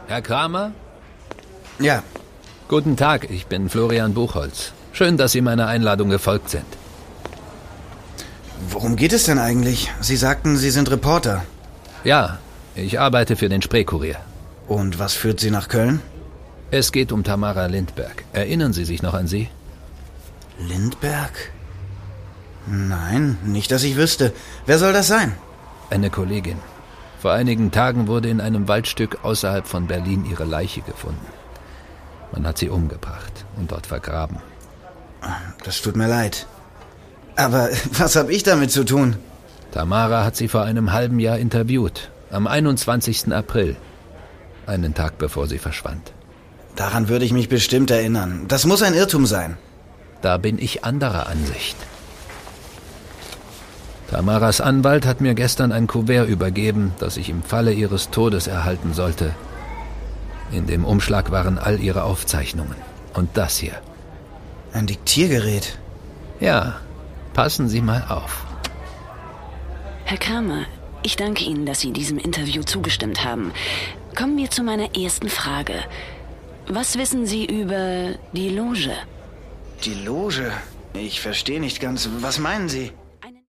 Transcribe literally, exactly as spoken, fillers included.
Herr Kramer? Ja. Guten Tag, ich bin Florian Buchholz. Schön, dass Sie meiner Einladung gefolgt sind. Worum geht es denn eigentlich? Sie sagten, Sie sind Reporter. Ja, ich arbeite für den Spree-Kurier. Und was führt Sie nach Köln? Es geht um Tamara Lindberg. Erinnern Sie sich noch an sie? Lindberg? Nein, nicht, dass ich wüsste. Wer soll das sein? Eine Kollegin. Vor einigen Tagen wurde in einem Waldstück außerhalb von Berlin ihre Leiche gefunden. Man hat sie umgebracht und dort vergraben. Das tut mir leid. Aber was habe ich damit zu tun? Tamara hat sie vor einem halben Jahr interviewt. Am einundzwanzigsten April. Einen Tag bevor sie verschwand. Daran würde ich mich bestimmt erinnern. Das muss ein Irrtum sein. Da bin ich anderer Ansicht. Tamaras Anwalt hat mir gestern ein Kuvert übergeben, das ich im Falle ihres Todes erhalten sollte. In dem Umschlag waren all ihre Aufzeichnungen. Und das hier. Ein Diktiergerät. Ja, passen Sie mal auf. Herr Kramer, ich danke Ihnen, dass Sie diesem Interview zugestimmt haben. Kommen wir zu meiner ersten Frage. Was wissen Sie über die Loge? Die Loge? Ich verstehe nicht ganz. Was meinen Sie?